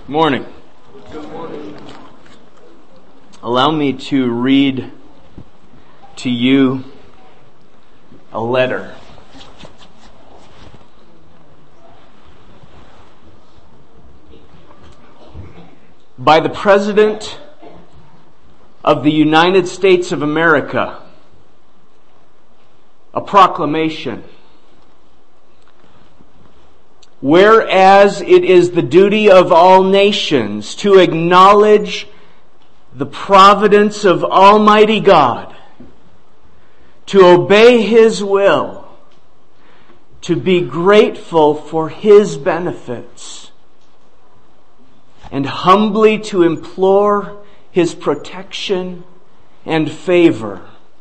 Morning. Good morning. Allow me to read to you a letter. By the President of the United States of America, a proclamation. Whereas it is the duty of all nations to acknowledge the providence of Almighty God, to obey His will, to be grateful for His benefits, and humbly to implore His protection and favor.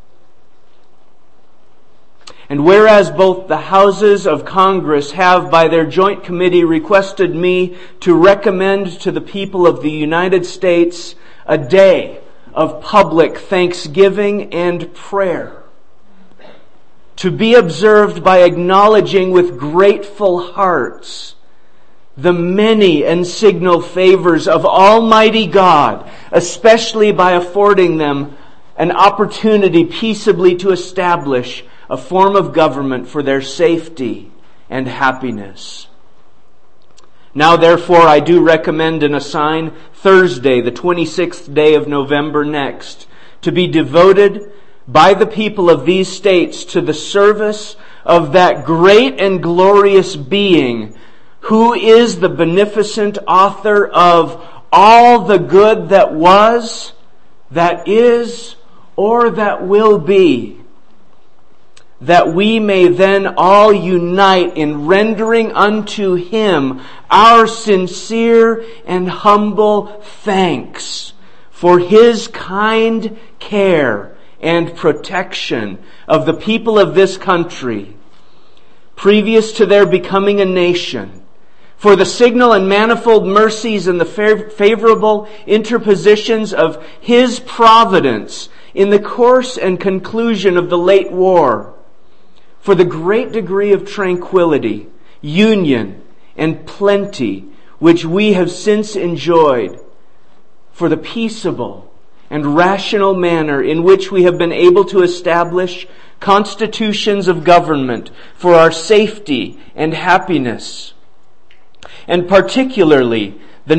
And whereas both the houses of Congress have by their joint committee requested me to recommend to the people of the United States a day of public thanksgiving and prayer, to be observed by acknowledging with grateful hearts the many and signal favors of Almighty God, especially by affording them an opportunity peaceably to establish a form of government for their safety and happiness. Now, therefore, I do recommend and assign Thursday, the 26th day of November next, to be devoted by the people of these states to the service of that great and glorious being who is the beneficent author of all the good that was, that is, or that will be, that we may then all unite in rendering unto Him our sincere and humble thanks for His kind care and protection of the people of this country, previous to their becoming a nation, for the signal and manifold mercies and the favorable interpositions of His providence in the course and conclusion of the late war, for the great degree of tranquility, union, and plenty which we have since enjoyed, for the peaceable and rational manner in which we have been able to establish constitutions of government for our safety and happiness, and particularly the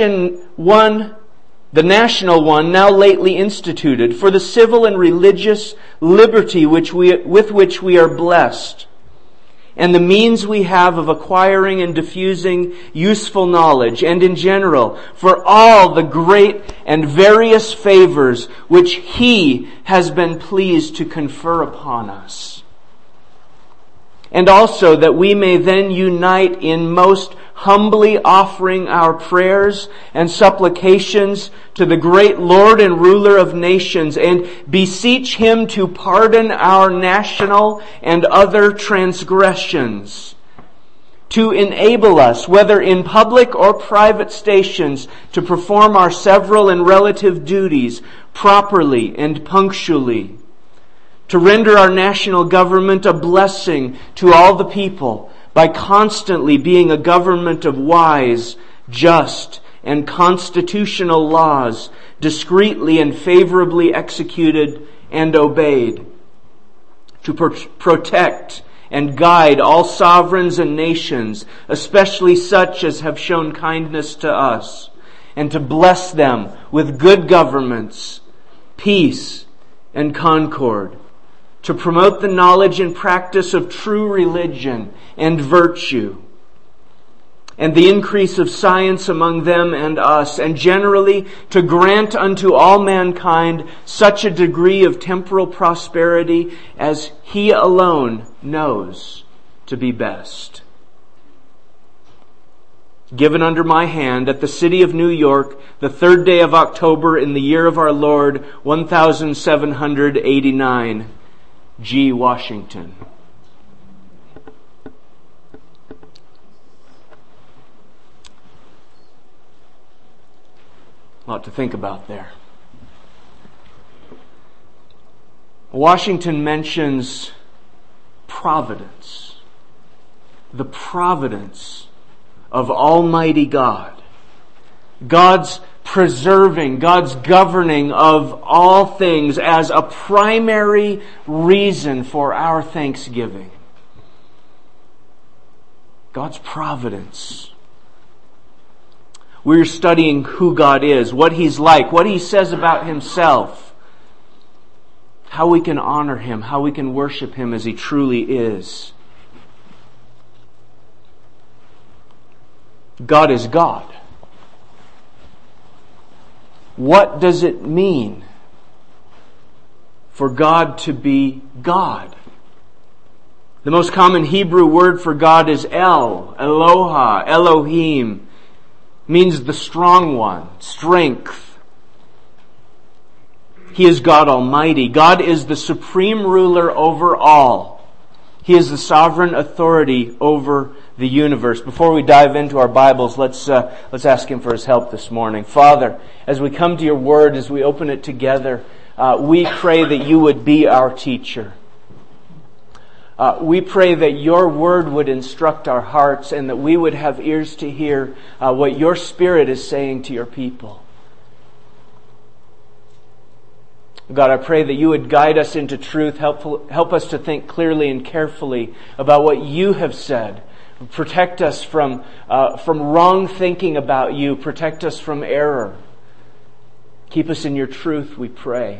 national one now lately instituted, for the civil and religious liberty with which we are blessed, and the means we have of acquiring and diffusing useful knowledge, and in general, for all the great and various favors which He has been pleased to confer upon us. And also that we may then unite in most humbly offering our prayers and supplications to the great Lord and ruler of nations, and beseech Him to pardon our national and other transgressions, to enable us, whether in public or private stations, to perform our several and relative duties properly and punctually, to render our national government a blessing to all the people by constantly being a government of wise, just, and constitutional laws, discreetly and favorably executed and obeyed, to protect and guide all sovereigns and nations, especially such as have shown kindness to us, and to bless them with good governments, peace, and concord, to promote the knowledge and practice of true religion and virtue, and the increase of science among them and us, and generally to grant unto all mankind such a degree of temporal prosperity as He alone knows to be best. Given under my hand at the city of New York, the 3rd day of October in the year of our Lord, 1789. G. Washington. A lot to think about there. Washington mentions providence, the providence of Almighty God. God's preserving, God's governing of all things as a primary reason for our thanksgiving. God's providence. We're studying who God is, what He's like, what He says about Himself, how we can honor Him, how we can worship Him as He truly is. God is God. What does it mean for God to be God? The most common Hebrew word for God is El, Eloha, Elohim. Means the strong one, strength. He is God Almighty. God is the supreme ruler over all. He is the sovereign authority over the universe. Before we dive into our Bibles, let's ask Him for His help this morning. Father, as we come to Your Word, as we open it together, we pray that You would be our teacher. We pray that Your Word would instruct our hearts and that we would have ears to hear what Your Spirit is saying to Your people. God, I pray that You would guide us into truth, help us to think clearly and carefully about what You have said. Protect us from wrong thinking about You. Protect us from error. Keep us in Your truth, we pray.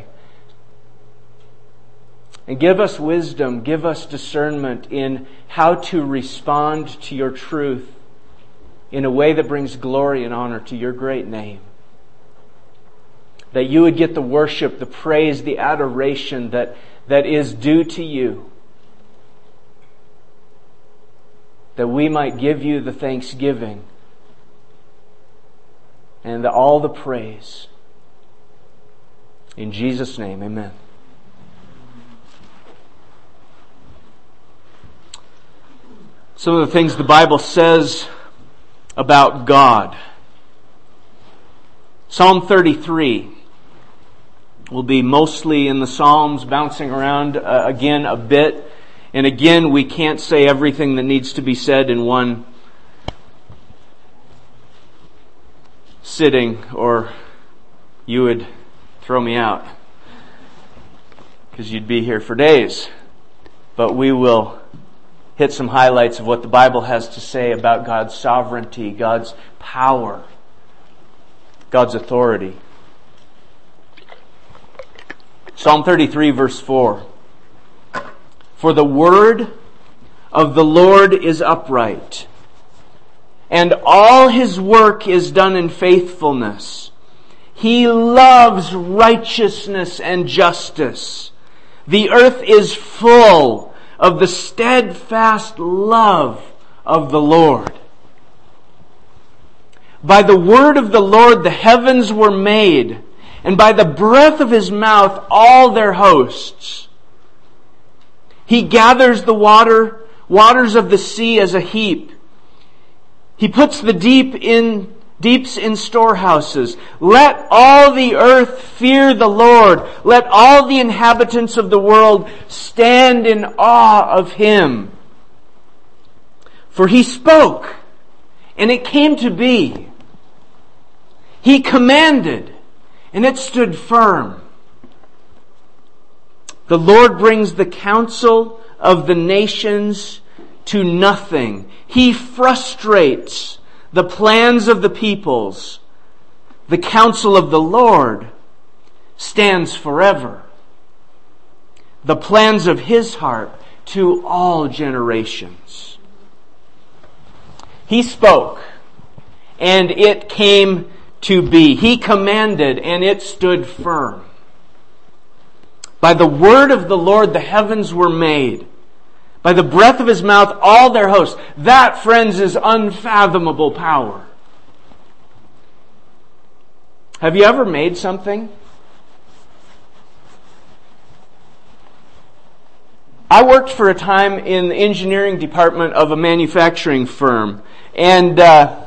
And give us wisdom, give us discernment in how to respond to Your truth in a way that brings glory and honor to Your great name. That You would get the worship, the praise, the adoration that is due to You. That we might give You the thanksgiving and all the praise. In Jesus' name, amen. Some of the things the Bible says about God. Psalm 33 will be mostly in the Psalms, bouncing around again a bit. And again, we can't say everything that needs to be said in one sitting, or you would throw me out, because you'd be here for days. But we will hit some highlights of what the Bible has to say about God's sovereignty, God's power, God's authority. Psalm 33, verse 4. For the word of the Lord is upright, and all His work is done in faithfulness. He loves righteousness and justice. The earth is full of the steadfast love of the Lord. By the word of the Lord the heavens were made, and by the breath of His mouth all their hosts. He gathers the waters of the sea as a heap. He puts the deeps in storehouses. Let all the earth fear the Lord. Let all the inhabitants of the world stand in awe of Him. For He spoke, and it came to be. He commanded, and it stood firm. The Lord brings the counsel of the nations to nothing. He frustrates the plans of the peoples. The counsel of the Lord stands forever. The plans of His heart to all generations. He spoke, and it came to be. He commanded, and it stood firm. By the word of the Lord the heavens were made. By the breath of His mouth all their hosts. That, friends, is unfathomable power. Have you ever made something? I worked for a time in the engineering department of a manufacturing firm. And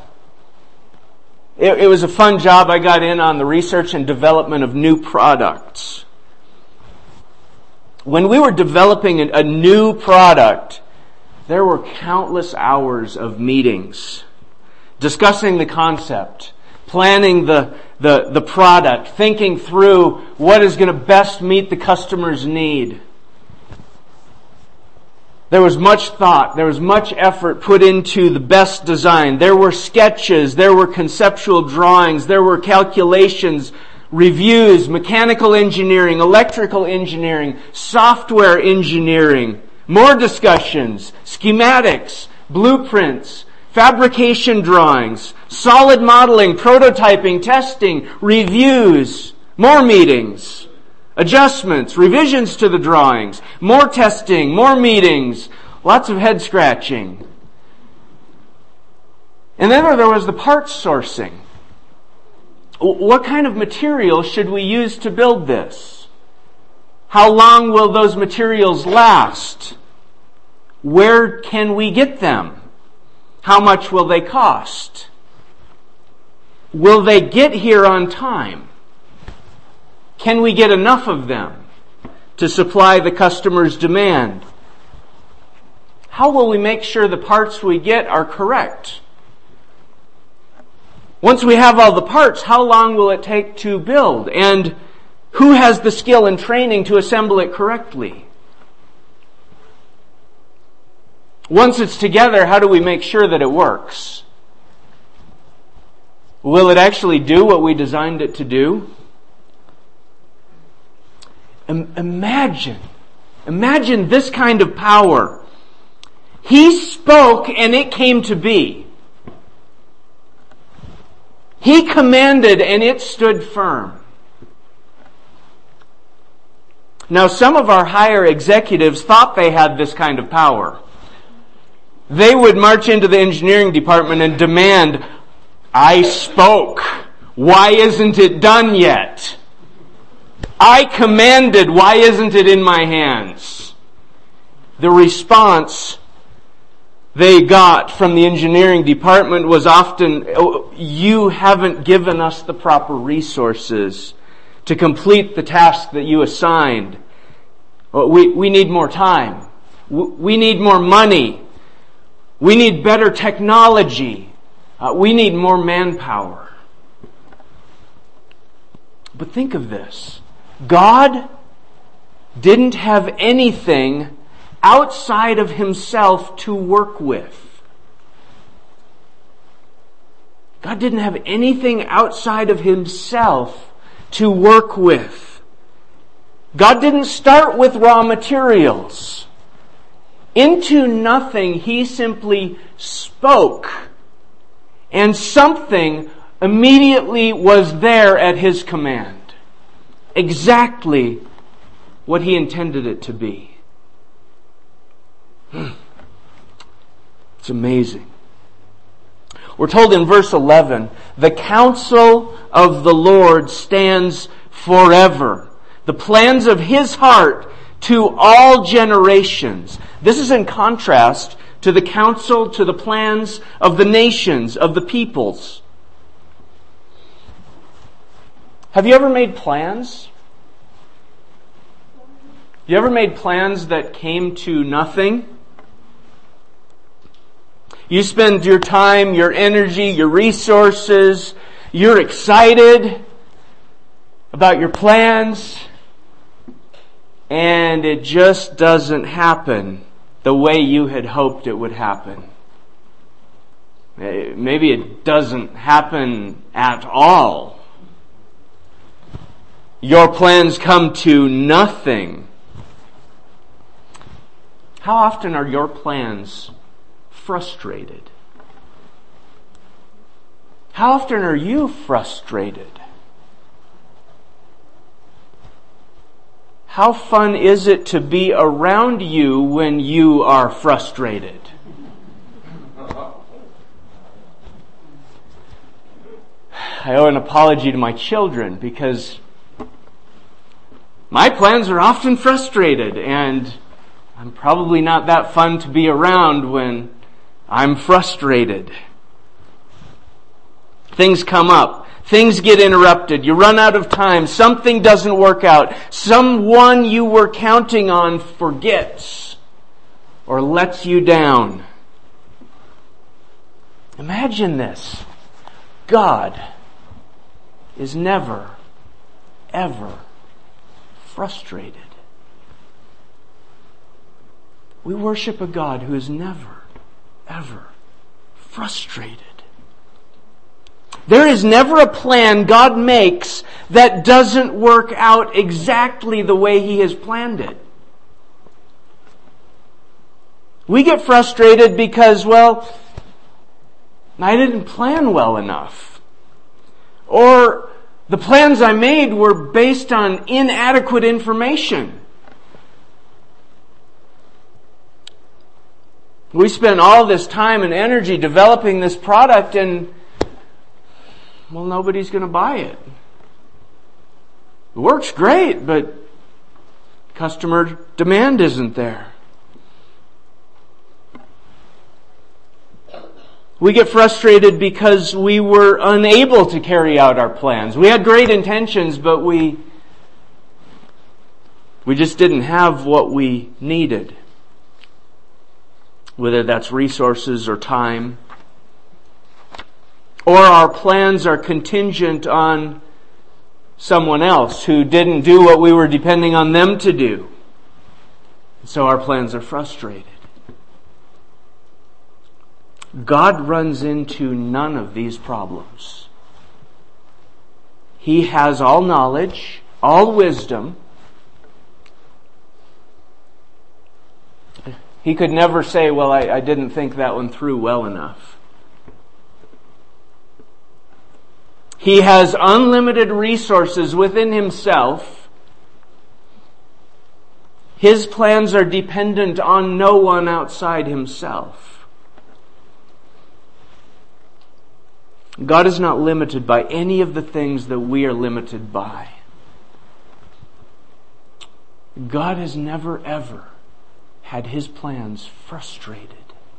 it was a fun job. I got in on the research and development of new products. When we were developing a new product, there were countless hours of meetings discussing the concept, planning the product, thinking through what is going to best meet the customer's need. There was much thought, there was much effort put into the best design. There were sketches, there were conceptual drawings, there were calculations, reviews, mechanical engineering, electrical engineering, software engineering, more discussions, schematics, blueprints, fabrication drawings, solid modeling, prototyping, testing, reviews, more meetings, adjustments, revisions to the drawings, more testing, more meetings, lots of head scratching. And then there was the parts sourcing. What kind of materials should we use to build this? How long will those materials last? Where can we get them? How much will they cost? Will they get here on time? Can we get enough of them to supply the customer's demand? How will we make sure the parts we get are correct? Once we have all the parts, how long will it take to build? And who has the skill and training to assemble it correctly? Once it's together, how do we make sure that it works? Will it actually do what we designed it to do? Imagine this kind of power. He spoke and it came to be. He commanded and it stood firm. Now, some of our higher executives thought they had this kind of power. They would march into the engineering department and demand, "I spoke. Why isn't it done yet? I commanded. Why isn't it in my hands?" The response they got from the engineering department was often, "Oh, you haven't given us the proper resources to complete the task that you assigned. We need more time. We need more money. We need better technology. We need more manpower." But think of this. God didn't have anything outside of Himself to work with. God didn't have anything outside of Himself to work with. God didn't start with raw materials. Into nothing, He simply spoke, and something immediately was there at His command. Exactly what He intended it to be. It's amazing. We're told in verse 11, "The counsel of the Lord stands forever, the plans of His heart to all generations." This is in contrast to the counsel, to the plans of the nations, of the peoples. Have you ever made plans? You ever made plans that came to nothing? You spend your time, your energy, your resources, you're excited about your plans, and it just doesn't happen the way you had hoped it would happen. Maybe it doesn't happen at all. Your plans come to nothing. How often are your plans frustrated? How often are you frustrated? How fun is it to be around you when you are frustrated? I owe an apology to my children because my plans are often frustrated, and I'm probably not that fun to be around when I'm frustrated. Things come up. Things get interrupted. You run out of time. Something doesn't work out. Someone you were counting on forgets or lets you down. Imagine this. God is never, ever frustrated. We worship a God who is never, ever frustrated. There is never a plan God makes that doesn't work out exactly the way He has planned it. We get frustrated because, well, I didn't plan well enough. Or the plans I made were based on inadequate information. We spent all this time and energy developing this product and, well, nobody's going to buy it. It works great, but customer demand isn't there. We get frustrated because we were unable to carry out our plans. We had great intentions, but we just didn't have what we needed. Whether that's resources or time. Or our plans are contingent on someone else who didn't do what we were depending on them to do. So our plans are frustrated. God runs into none of these problems. He has all knowledge, all wisdom. He could never say, well, I didn't think that one through well enough. He has unlimited resources within Himself. His plans are dependent on no one outside Himself. God is not limited by any of the things that we are limited by. God has never, ever had His plans frustrated.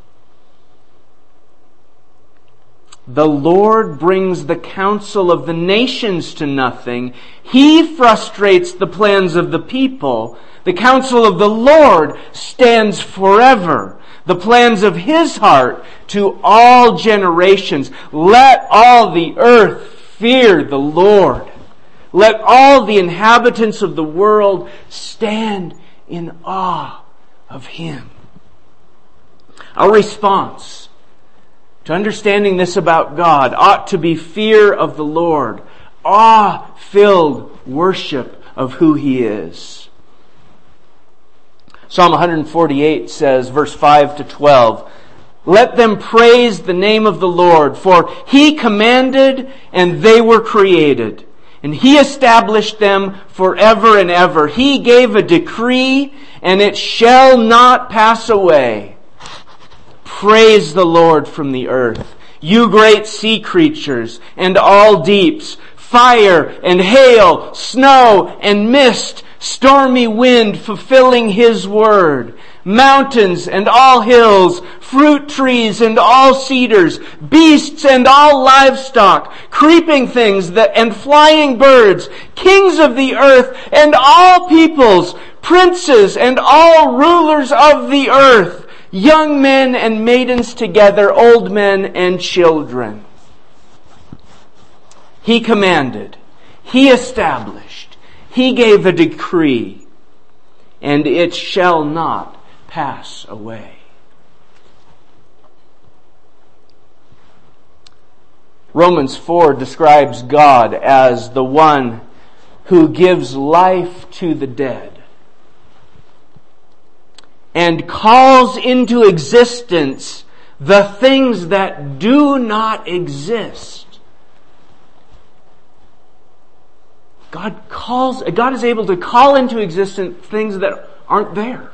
The Lord brings the counsel of the nations to nothing. He frustrates the plans of the people. The counsel of the Lord stands forever. The plans of His heart to all generations. Let all the earth fear the Lord. Let all the inhabitants of the world stand in awe of Him. Our response to understanding this about God ought to be fear of the Lord, awe-filled worship of who He is. Psalm 148 says, verse 5 to 12, "Let them praise the name of the Lord, for He commanded and they were created, and He established them forever and ever. He gave a decree and it shall not pass away. Praise the Lord from the earth, you great sea creatures and all deeps, fire and hail, snow and mist, stormy wind fulfilling His word, mountains and all hills, fruit trees and all cedars, beasts and all livestock, creeping things and flying birds, kings of the earth and all peoples, princes and all rulers of the earth, young men and maidens together, old men and children." He commanded, He established, He gave a decree, and it shall not pass away. Romans 4 describes God as the one who gives life to the dead and calls into existence the things that do not exist. God is able to call into existence things that aren't there.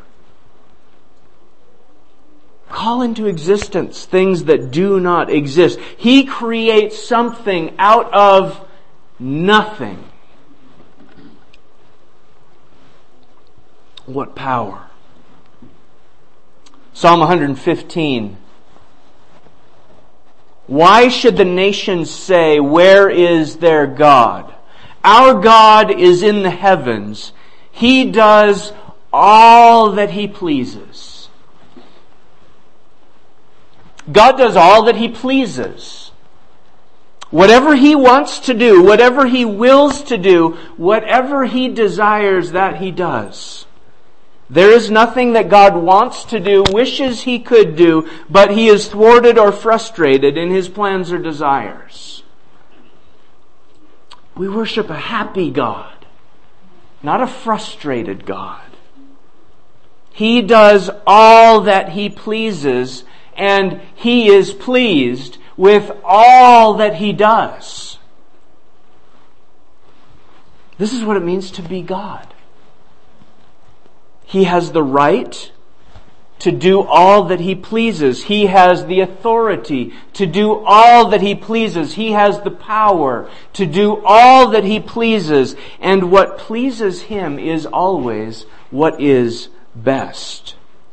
Call into existence things that do not exist. He creates something out of nothing. What power. Psalm 115. "Why should the nations say, where is their God? Our God is in the heavens. He does all that He pleases." God does all that He pleases. Whatever He wants to do, whatever He wills to do, whatever He desires, that He does. There is nothing that God wants to do, wishes He could do, but He is thwarted or frustrated in His plans or desires. We worship a happy God, not a frustrated God. He does all that He pleases, and He is pleased with all that He does. This is what it means to be God. He has the right to do all that He pleases. He has the authority to do all that He pleases. He has the power to do all that He pleases. And what pleases Him is always what is best.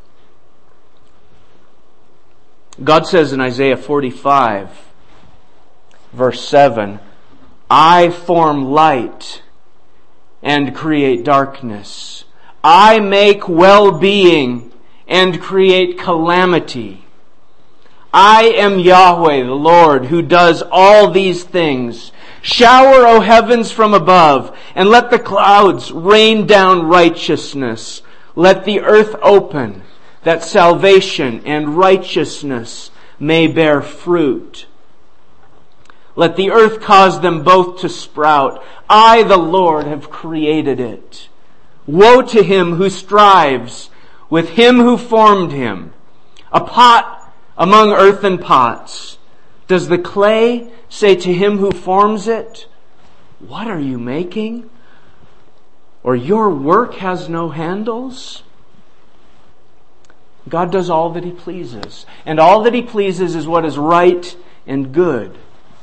God says in Isaiah 45, verse 7, I form light and create darkness. I make well-being and create calamity. I am Yahweh, the Lord, who does all these things. Shower, O heavens, from above, and let the clouds rain down righteousness. Let the earth open, that salvation and righteousness may bear fruit. Let the earth cause them both to sprout. I, the Lord, have created it. Woe to him who strives with him who formed him. A pot among earthen pots. Does the clay say to him who forms it, what are you making? Or your work has no handles? God does all that He pleases. And all that He pleases is what is right and good.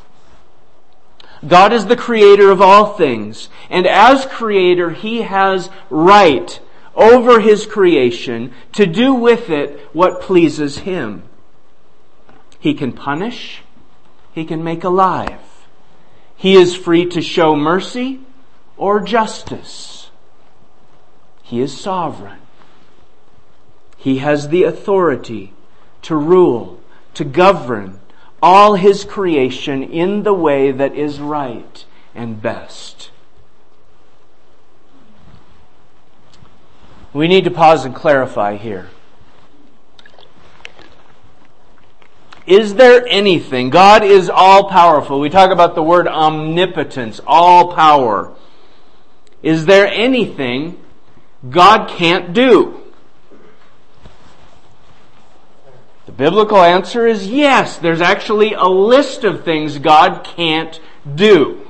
God is the creator of all things. And as creator, He has right over His creation to do with it what pleases Him. He can punish. He can make alive. He is free to show mercy or justice. He is sovereign. He has the authority to rule, to govern all His creation in the way that is right and best. We need to pause and clarify here. Is there anything? God is all-powerful. We talk about the word omnipotence, all power. Is there anything God can't do? The biblical answer is yes. There's actually a list of things God can't do.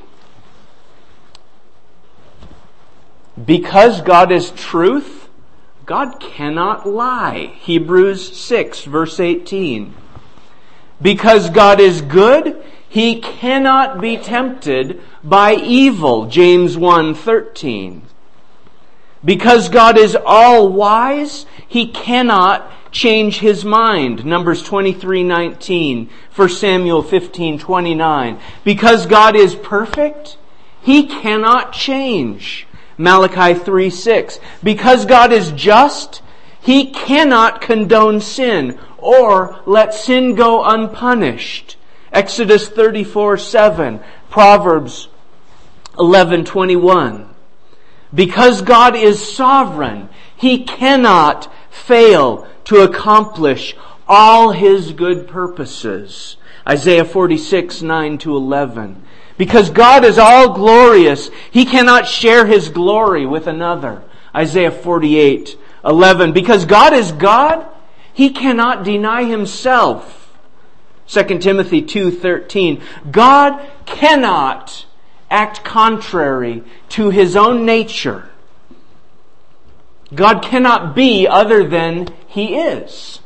Because God is truth, God cannot lie. Hebrews 6, verse 18. Because God is good, He cannot be tempted by evil. James 1:13. Because God is all-wise, He cannot change His mind. Numbers 23:19. 1 Samuel 15:29. Because God is perfect, He cannot change. Malachi 3:6. Because God is just, He cannot condone sin or let sin go unpunished. Exodus 34:7. Proverbs 11:21. Because God is sovereign, He cannot fail to accomplish all His good purposes. Isaiah 46:9-11. Because God is all glorious, He cannot share His glory with another. Isaiah 48:11. Because God is God, He cannot deny Himself. 2 Timothy 2:13. God cannot act contrary to His own nature. God cannot be other than He is.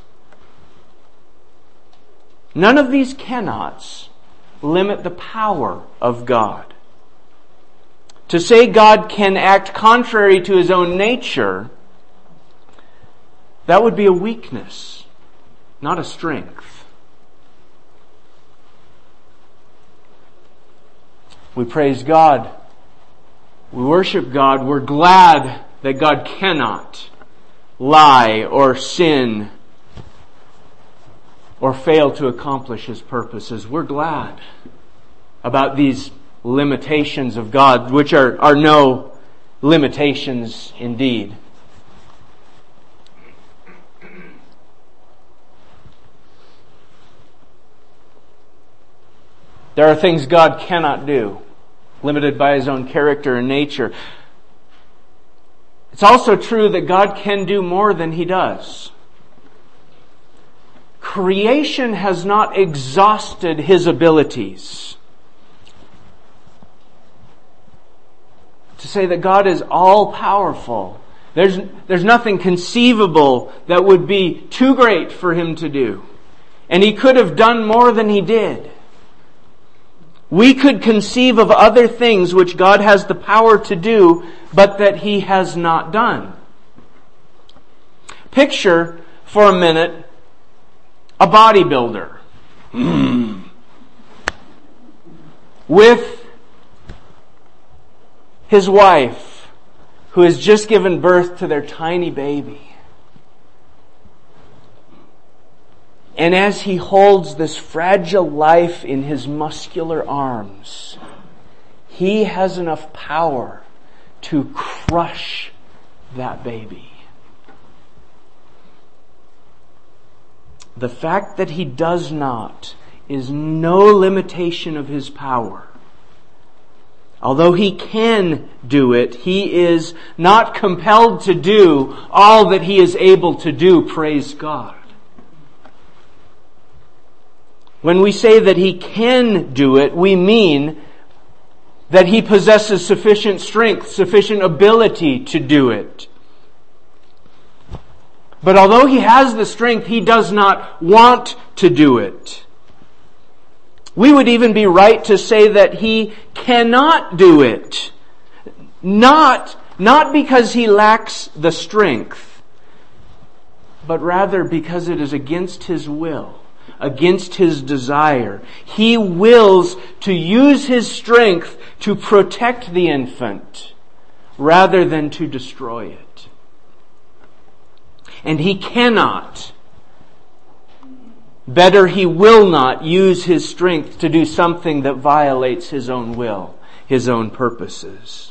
None of these cannots limit the power of God. To say God can act contrary to His own nature, that would be a weakness, not a strength. We praise God. We worship God. We're glad that God cannot lie or sin or fail to accomplish His purposes. We're glad. about these limitations of God, which are no limitations indeed. There are things God cannot do, limited by His own character and nature. It's also true that God can do more than He does. Creation has not exhausted His abilities. To say that God is all-powerful, there's nothing conceivable that would be too great for Him to do. And He could have done more than He did. We could conceive of other things which God has the power to do, but that He has not done. Picture for a minute a bodybuilder with his wife who has just given birth to their tiny baby. And as he holds this fragile life in his muscular arms, he has enough power to crush that baby. The fact that he does not is no limitation of his power. Although he can do it, he is not compelled to do all that he is able to do, praise God. When we say that he can do it, we mean that he possesses sufficient strength, sufficient ability to do it. But although he has the strength, he does not want to do it. We would even be right to say that he cannot do it. Not because he lacks the strength, but rather because it is against his will, against his desire. He wills to use his strength to protect the infant rather than to destroy it. And he cannot, better he will not use his strength to do something that violates his own will, his own purposes.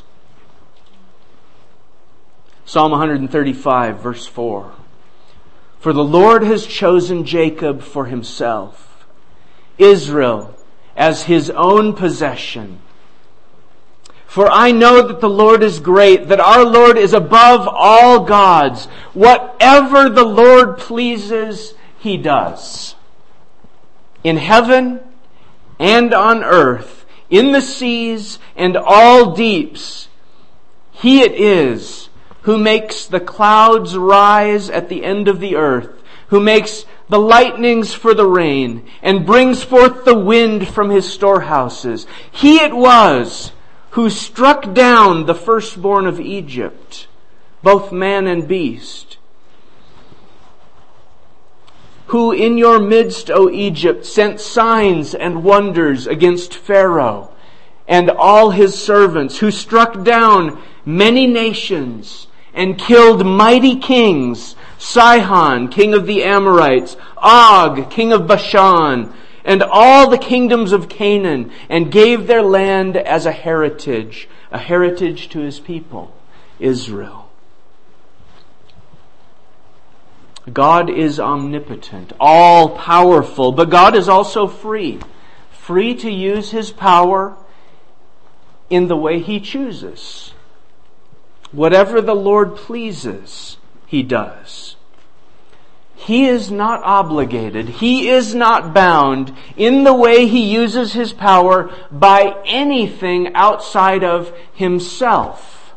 Psalm 135, verse 4. For the Lord has chosen Jacob for Himself, Israel as His own possession. For I know that the Lord is great, that our Lord is above all gods. Whatever the Lord pleases, He does. In heaven and on earth, in the seas and all deeps, He it is who makes the clouds rise at the end of the earth, who makes the lightnings for the rain, and brings forth the wind from His storehouses. He it was who struck down the firstborn of Egypt, both man and beast. Who in your midst, O Egypt, sent signs and wonders against Pharaoh and all his servants, who struck down many nations and killed mighty kings, Sihon, king of the Amorites, Og, king of Bashan, and all the kingdoms of Canaan, and gave their land as a heritage to His people, Israel. God is omnipotent, all-powerful, but God is also free to use His power in the way He chooses. Whatever the Lord pleases, He does. He is not obligated. He is not bound in the way He uses His power by anything outside of Himself.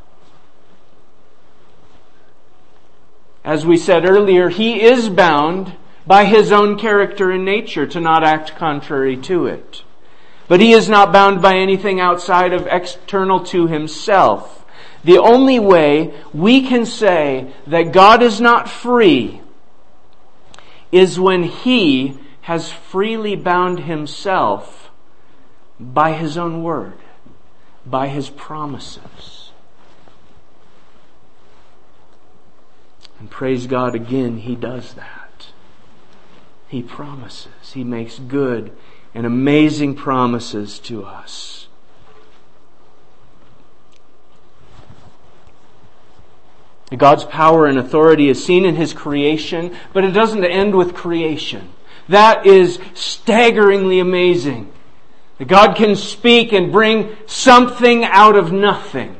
As we said earlier, He is bound by His own character and nature to not act contrary to it. But He is not bound by anything outside of external to Himself. The only way we can say that God is not free is when He has freely bound Himself by His own word, by His promises. And praise God again, He does that. He promises. He makes good and amazing promises to us. God's power and authority is seen in His creation, but it doesn't end with creation. That is staggeringly amazing. That God can speak and bring something out of nothing.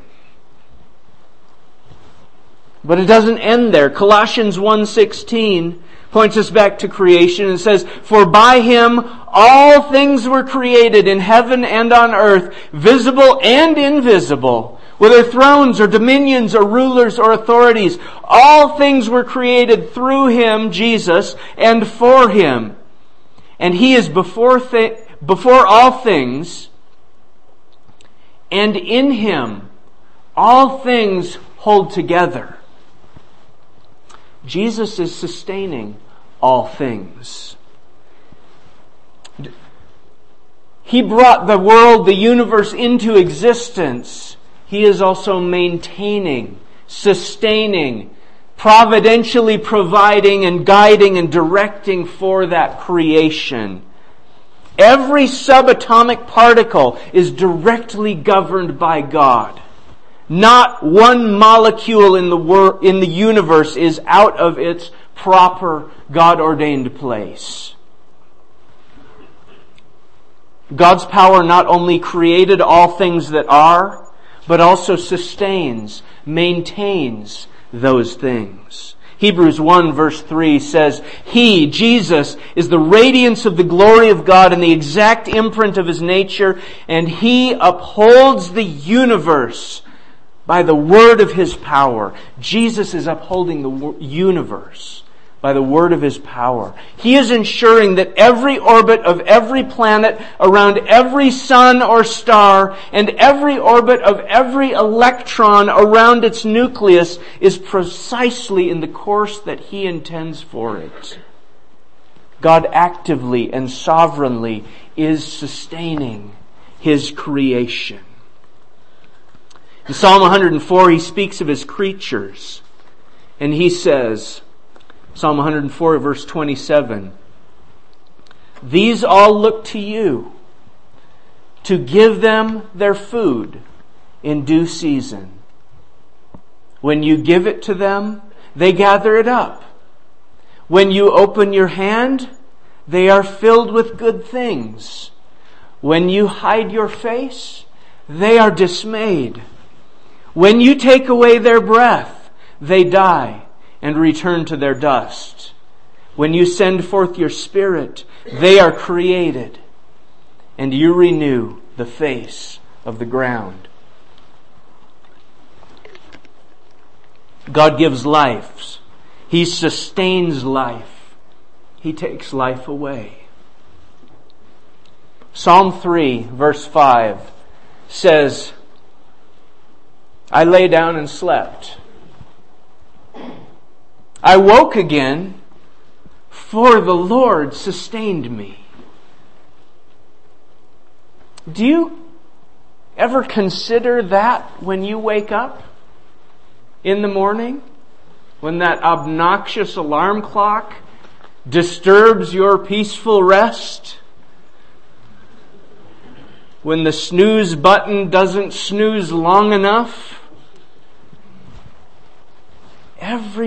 But it doesn't end there. Colossians 1:16 points us back to creation and says, "For by Him all things were created in heaven and on earth, visible and invisible, whether thrones or dominions or rulers or authorities. All things were created through Him," Jesus, "and for Him. And He is before all things, and in Him all things hold together." Jesus is sustaining all things. He brought the world, the universe into existence. He is also maintaining, sustaining, providentially providing and guiding and directing for that creation. Every subatomic particle is directly governed by God. Not one molecule in the universe is out of its proper God-ordained place. God's power not only created all things that are, but also sustains, maintains those things. Hebrews 1 verse 3 says, "He, Jesus, is the radiance of the glory of God and the exact imprint of His nature, and He upholds the universe by the word of His power." Jesus is upholding the universe by the word of His power. He is ensuring that every orbit of every planet around every sun or star and every orbit of every electron around its nucleus is precisely in the course that He intends for it. God actively and sovereignly is sustaining His creation. In Psalm 104, He speaks of His creatures. And He says, Psalm 104 verse 27, "These all look to You to give them their food in due season. When You give it to them, they gather it up. When You open Your hand, they are filled with good things. When You hide Your face, they are dismayed. When You take away their breath, they die and return to their dust. When You send forth Your Spirit, they are created, and You renew the face of the ground." God gives life. He sustains life. He takes life away. Psalm 3 verse 5 says, "I lay down and slept. I woke again, for the Lord sustained me." Do you ever consider that when you wake up in the morning? When that obnoxious alarm clock disturbs your peaceful rest? When the snooze button doesn't snooze long enough? Every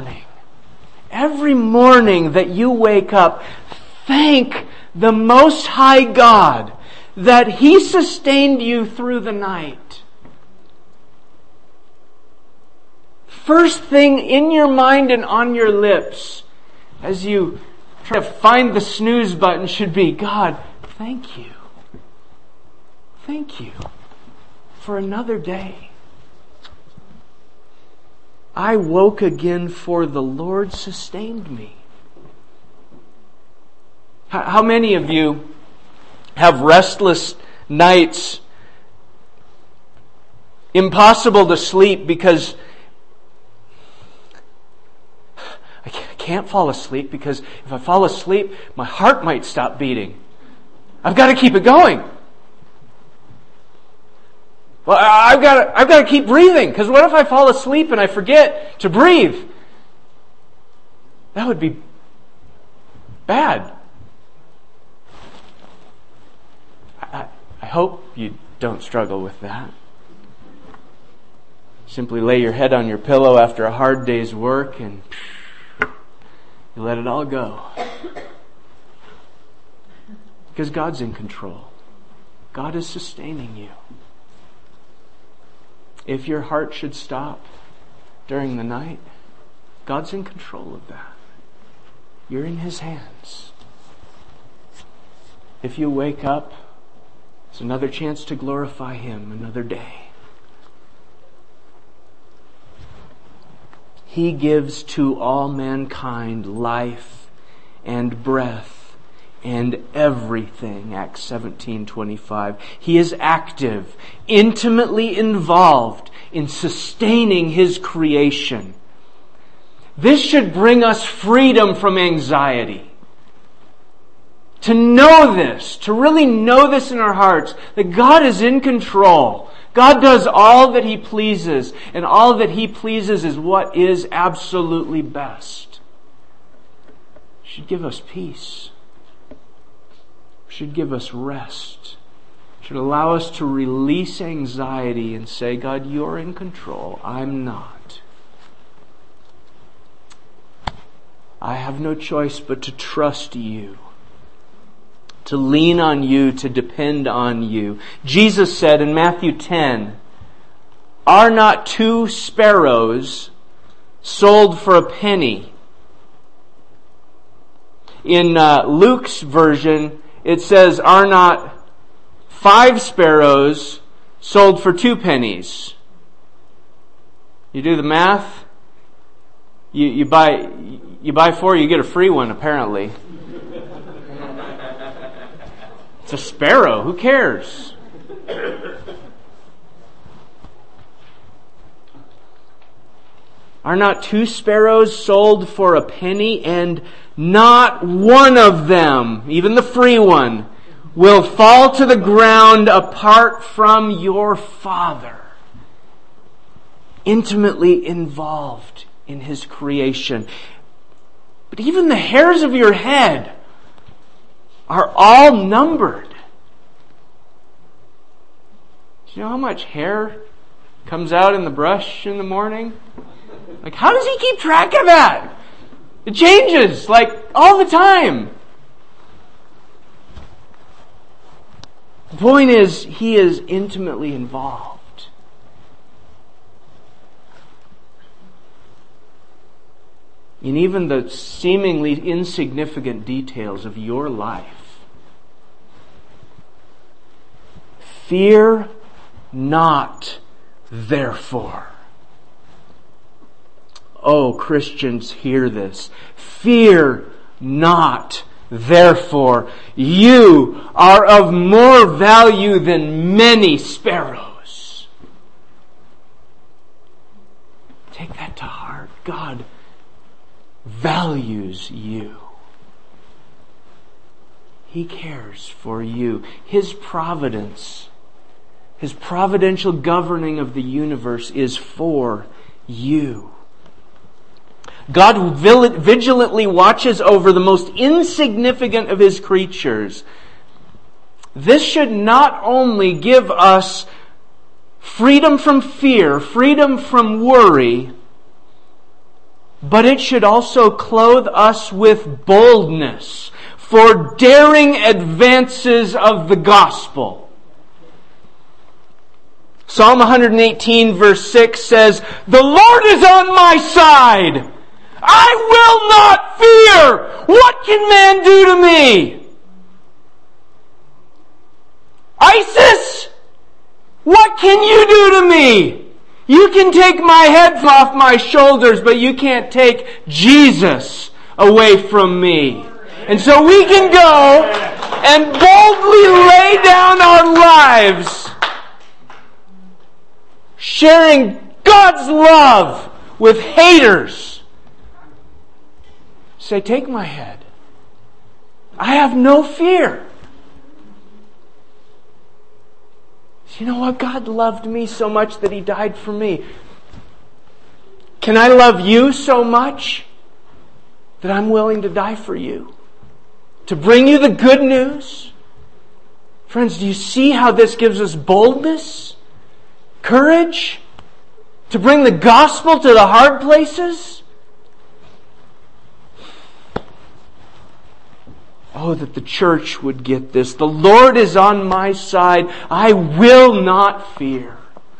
morning that you wake up, thank the Most High God that He sustained you through the night. First thing in your mind and on your lips as you try to find the snooze button should be, "God, thank You. Thank You for another day. I woke again, for the Lord sustained me." How many of you have restless nights, impossible to sleep because I can't fall asleep because if I fall asleep, my heart might stop beating. I've got to keep it going. Well, I've got to keep breathing, because what if I fall asleep and I forget to breathe? That would be bad. hope you don't struggle with that. Simply lay your head on your pillow after a hard day's work and you let it all go. Because God's in control. God is sustaining you. If your heart should stop during the night, God's in control of that. You're in His hands. If you wake up, it's another chance to glorify Him, another day. He gives to all mankind life and breath and everything. Acts 17:25. He is active, intimately involved in sustaining His creation. This should bring us freedom from anxiety. To know this, to really know this in our hearts, that God is in control. God does all that He pleases, and all that He pleases is what is absolutely best. It should give us peace. It should give us rest. It should allow us to release anxiety and say, God, You're in control. I'm not. I have no choice but to trust You, to lean on You, to depend on You. Jesus said in Matthew 10, "Are not 2 sparrows sold for a penny?" In Luke's version, it says, "Are not 5 sparrows sold for 2 pennies?" You do the math. You buy 4, you get a free one, apparently. It's a sparrow. Who cares? Are not 2 sparrows sold for a penny, and not one of them, even the free one, will fall to the ground apart from your Father? Intimately involved in His creation. But even the hairs of your head are all numbered. Do you know how much hair comes out in the brush in the morning? Like, how does He keep track of that? It changes, like, all the time. The point is, He is intimately involved. In even the seemingly insignificant details of your life. Fear not, therefore. Oh, Christians, hear this. Fear not, therefore. You are of more value than many sparrows. Take that to heart. God values you. He cares for you. His providence, His providential governing of the universe is for you. God vigilantly watches over the most insignificant of His creatures. This should not only give us freedom from fear, freedom from worry, but it should also clothe us with boldness for daring advances of the gospel. Psalm 118 verse 6 says, "The Lord is on my side. I will not fear. What can man do to me? ISIS, what can you do to me? You can take my head off my shoulders, but you can't take Jesus away from me." And so we can go and boldly lay down our lives, sharing God's love with haters. Say, take my head. I have no fear. You know what? God loved me so much that He died for me. Can I love you so much that I'm willing to die for you? To bring you the good news? Friends, do you see how this gives us boldness? Courage? To bring the gospel to the hard places? Oh, that the church would get this. The Lord is on my side. I will not fear.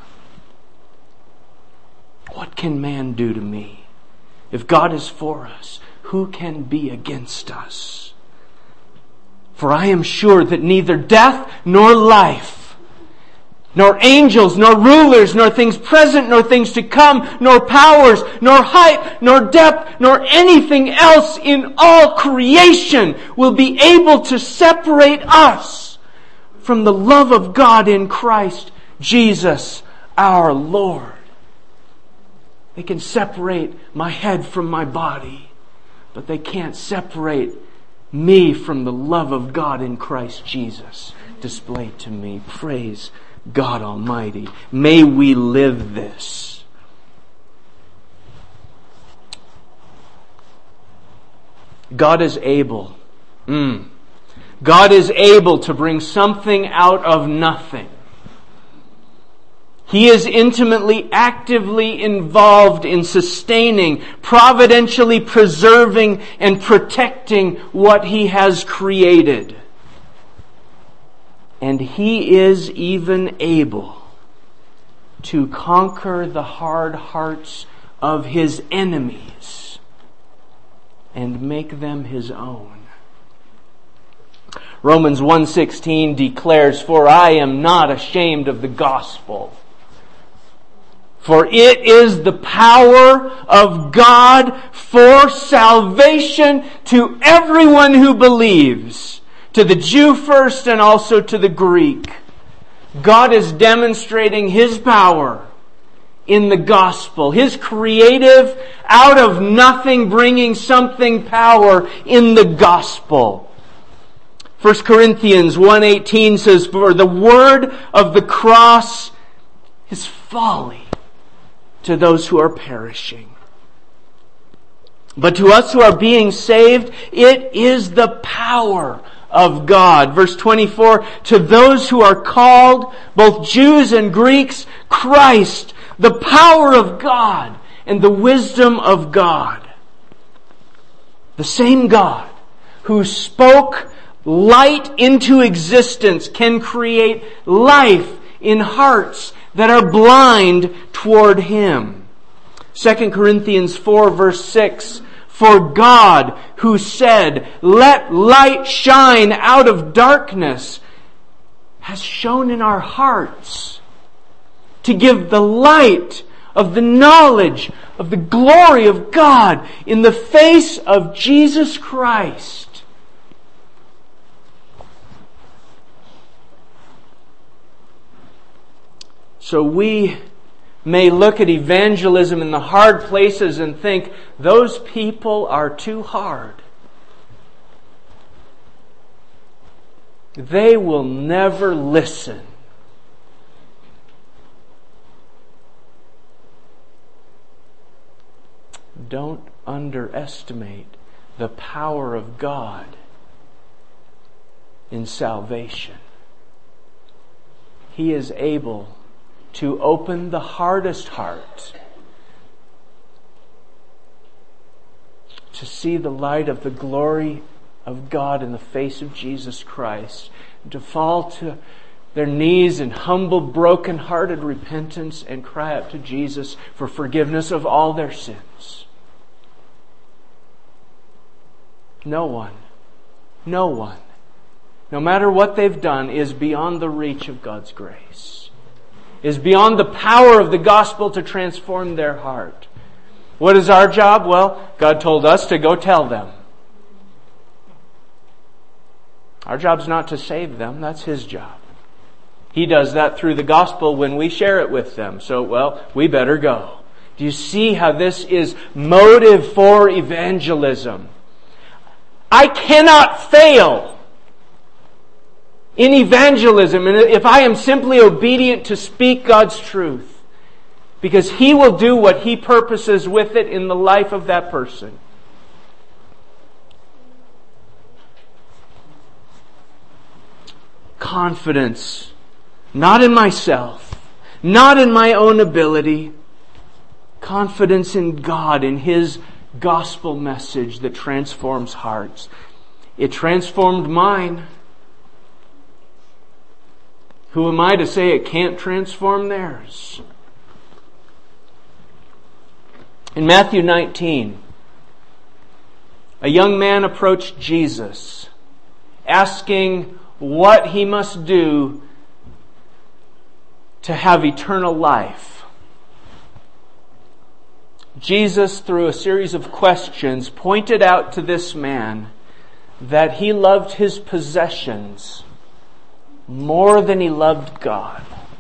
What can man do to me? If God is for us, who can be against us? For I am sure that neither death nor life, nor angels, nor rulers, nor things present, nor things to come, nor powers, nor height, nor depth, nor anything else in all creation will be able to separate us from the love of God in Christ Jesus our Lord. They can separate my head from my body, but they can't separate me from the love of God in Christ Jesus displayed to me. Praise God Almighty. May we live this. God is able. God is able to bring something out of nothing. He is intimately, actively involved in sustaining, providentially preserving, and protecting what He has created. And He is even able to conquer the hard hearts of His enemies and make them His own. Romans 1:16 declares, "For I am not ashamed of the gospel. For it is the power of God for salvation to everyone who believes, to the Jew first and also to the Greek." God is demonstrating His power in the gospel. His creative, out of nothing bringing something power in the gospel. 1 Corinthians 1:18 says, "For the word of the cross is folly to those who are perishing. But to us who are being saved, it is the power of God." Verse 24, "To those who are called, both Jews and Greeks, Christ, the power of God and the wisdom of God." The same God who spoke light into existence can create life in hearts that are blind toward Him. 2 Corinthians 4 verse 6, "For God, who said, 'Let light shine out of darkness,' has shone in our hearts to give the light of the knowledge of the glory of God in the face of Jesus Christ." So we may look at evangelism in the hard places and think, those people are too hard. They will never listen. Don't underestimate the power of God in salvation. He is able to open the hardest heart to see the light of the glory of God in the face of Jesus Christ, and to fall to their knees in humble, broken-hearted repentance and cry out to Jesus for forgiveness of all their sins. No one, no matter what they've done, is beyond the reach of God's grace. Is beyond the power of the gospel to transform their heart. What is our job? Well, God told us to go tell them. Our job's not to save them. That's His job. He does that through the gospel when we share it with them. So, we better go. Do you see how this is motive for evangelism? I cannot fail in evangelism, and if I am simply obedient to speak God's truth, because He will do what He purposes with it in the life of that person. confidence, not in myself, not in my own ability. Confidence in God, in His gospel message that transforms hearts. It transformed mine. Who am I to say it can't transform theirs? In Matthew 19, a young man approached Jesus, asking what he must do to have eternal life. Jesus, through a series of questions, pointed out to this man that he loved his possessions more than he loved God.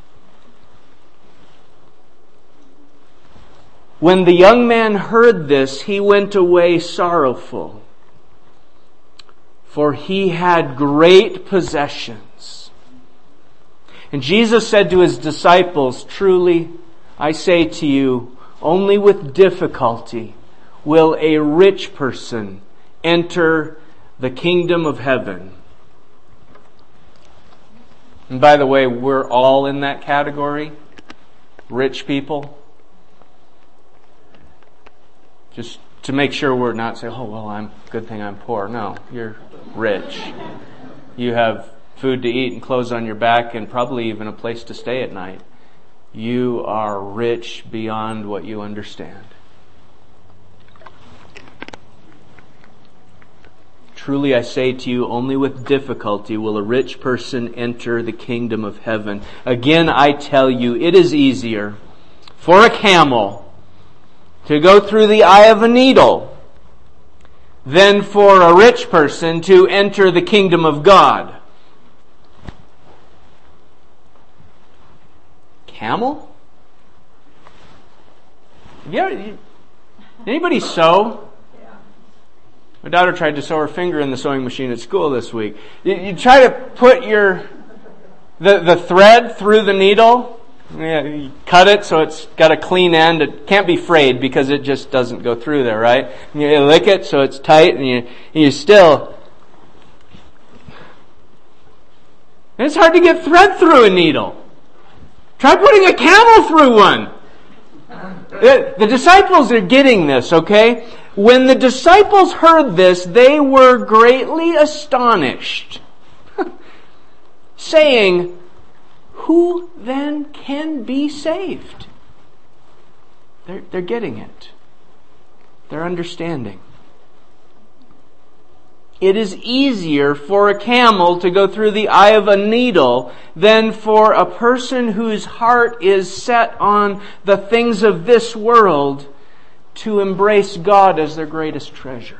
When the young man heard this, he went away sorrowful, for he had great possessions. And Jesus said to His disciples, "Truly, I say to you, only with difficulty will a rich person enter the kingdom of heaven." And by the way, we're all in that category. Rich people. Just to make sure we're not saying, "Oh, well, good thing I'm poor." No, you're rich. You have food to eat and clothes on your back and probably even a place to stay at night. You are rich beyond what you understand. Truly I say to you, only with difficulty will a rich person enter the kingdom of heaven. Again, I tell you, it is easier for a camel to go through the eye of a needle than for a rich person to enter the kingdom of God. Camel? Anybody sew? My daughter tried to sew her finger in the sewing machine at school this week. You try to put the thread through the needle. You cut it so it's got a clean end. It can't be frayed because it just doesn't go through there, right? And you lick it so it's tight, and you still. And it's hard to get thread through a needle. Try putting a camel through one. The disciples are getting this, okay? When the disciples heard this, they were greatly astonished, saying, "Who then can be saved?" They're getting it. They're understanding. It is easier for a camel to go through the eye of a needle than for a person whose heart is set on the things of this world to embrace God as their greatest treasure.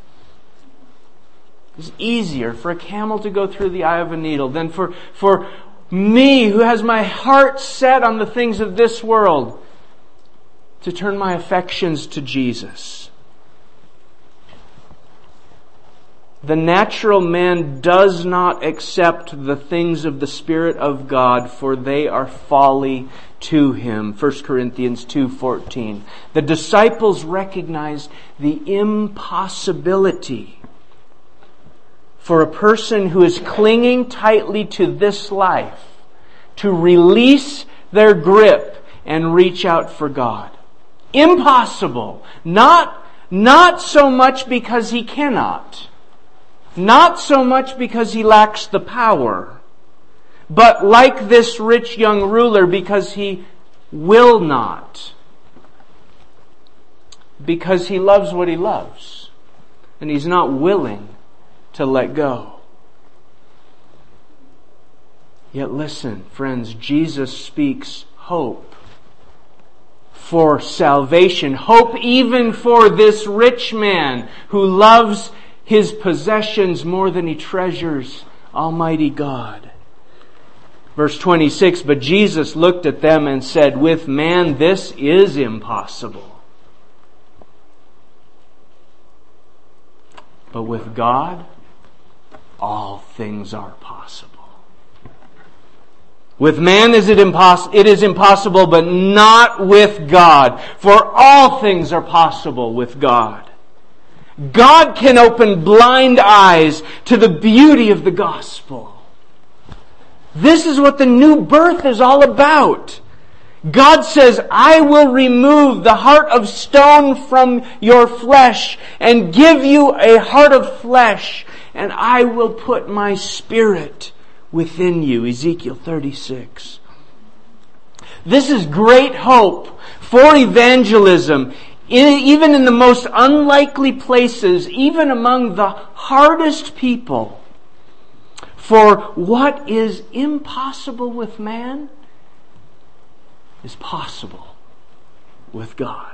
It's easier for a camel to go through the eye of a needle than for me, who has my heart set on the things of this world, to turn my affections to Jesus. The natural man does not accept the things of the Spirit of God, for they are folly to him. 1 Corinthians 2:14. The disciples recognized the impossibility for a person who is clinging tightly to this life to release their grip and reach out for God. Impossible. Not so much because he cannot. Not so much because he lacks the power, but like this rich young ruler, because he will not. Because he loves what he loves, and he's not willing to let go. Yet listen, friends, Jesus speaks hope for salvation. Hope even for this rich man who loves his possessions more than he treasures Almighty God. Verse 26, but Jesus looked at them and said, with man this is impossible. But with God, all things are possible. With man it is impossible, but not with God. For all things are possible with God. God can open blind eyes to the beauty of the gospel. This is what the new birth is all about. God says, I will remove the heart of stone from your flesh and give you a heart of flesh, and I will put my Spirit within you. Ezekiel 36. This is great hope for evangelism, even in the most unlikely places, even among the hardest people. For what is impossible with man is possible with God.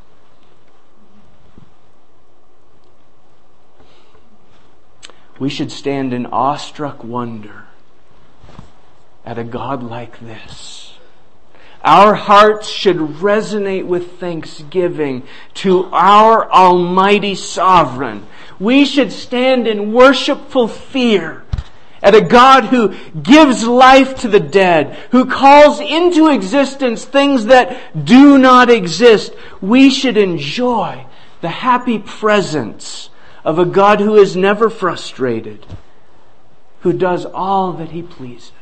We should stand in awestruck wonder at a God like this. Our hearts should resonate with thanksgiving to our Almighty Sovereign. We should stand in worshipful fear at a God who gives life to the dead, who calls into existence things that do not exist. We should enjoy the happy presence of a God who is never frustrated, who does all that He pleases.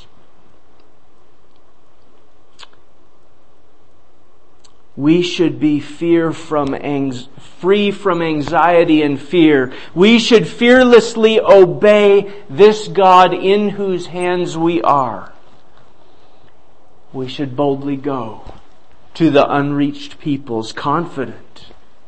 We should be free from anxiety and fear. We should fearlessly obey this God in whose hands we are. We should boldly go to the unreached peoples, confident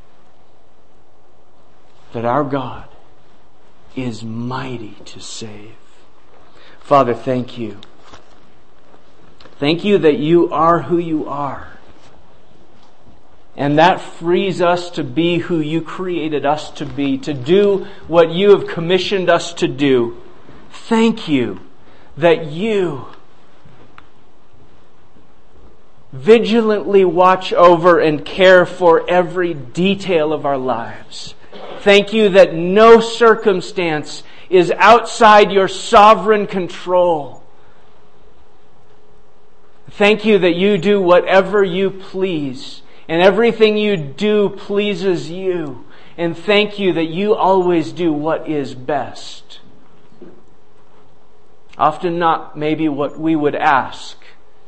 that our God is mighty to save. Father, thank you. Thank you that you are who you are. And that frees us to be who you created us to be, to do what you have commissioned us to do. Thank you that you vigilantly watch over and care for every detail of our lives. Thank you that no circumstance is outside your sovereign control. Thank you that you do whatever you please. And everything you do pleases you. And thank you that you always do what is best. Often not maybe what we would ask,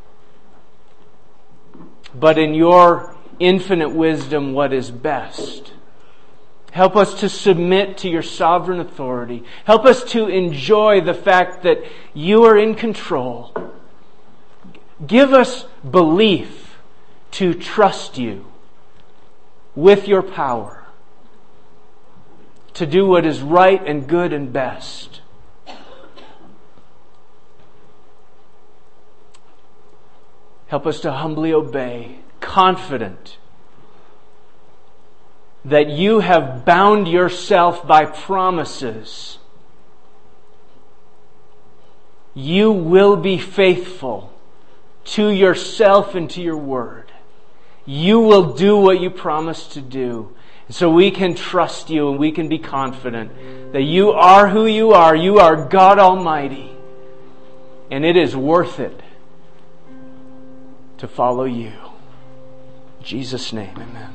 but in your infinite wisdom, what is best. Help us to submit to your sovereign authority. Help us to enjoy the fact that you are in control. Give us belief to trust you with your power to do what is right and good and best. Help us to humbly obey, confident that you have bound yourself by promises. You will be faithful to yourself and to your word. You will do what you promised to do. So we can trust you and we can be confident that you are who you are. You are God Almighty. And it is worth it to follow you. In Jesus' name, amen.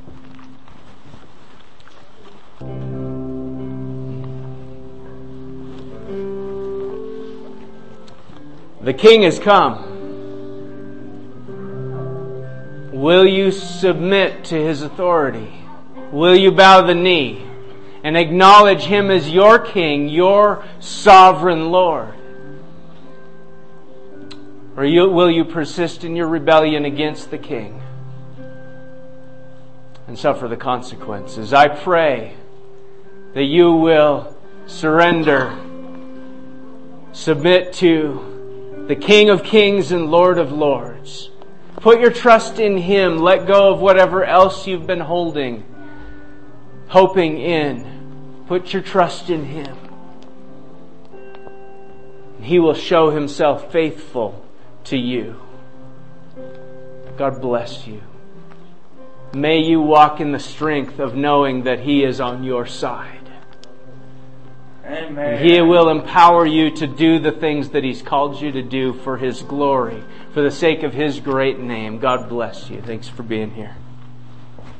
The King has come. Will you submit to His authority? Will you bow the knee and acknowledge Him as your King, your sovereign Lord? Or will you persist in your rebellion against the King and suffer the consequences? I pray that you will surrender, submit to the King of Kings and Lord of Lords. Put your trust in Him. Let go of whatever else you've been hoping in. Put your trust in Him. He will show Himself faithful to you. God bless you. May you walk in the strength of knowing that He is on your side. Amen. He will empower you to do the things that He's called you to do for His glory, for the sake of His great name. God bless you. Thanks for being here.